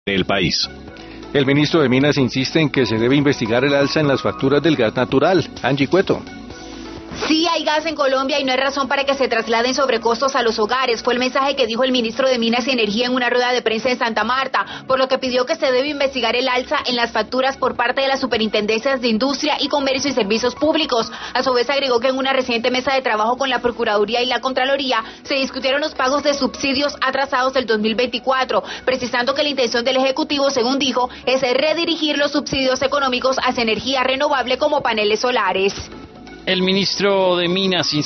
del país. El ministro de Minas insiste en que se debe investigar el alza en las facturas del gas natural. Angie Cueto. Sí hay gas en Colombia y no hay razón para que se trasladen sobrecostos a los hogares. Fue el mensaje que dijo el ministro de Minas y Energía en una rueda de prensa en Santa Marta, por lo que pidió que se debe investigar el alza en las facturas por parte de las superintendencias de Industria y Comercio y Servicios Públicos. A su vez agregó que en una reciente mesa de trabajo con la Procuraduría y la Contraloría se discutieron los pagos de subsidios atrasados del 2024, precisando que la intención del Ejecutivo, según dijo, es redirigir los subsidios económicos hacia energía renovable como paneles solares. El ministro de Minas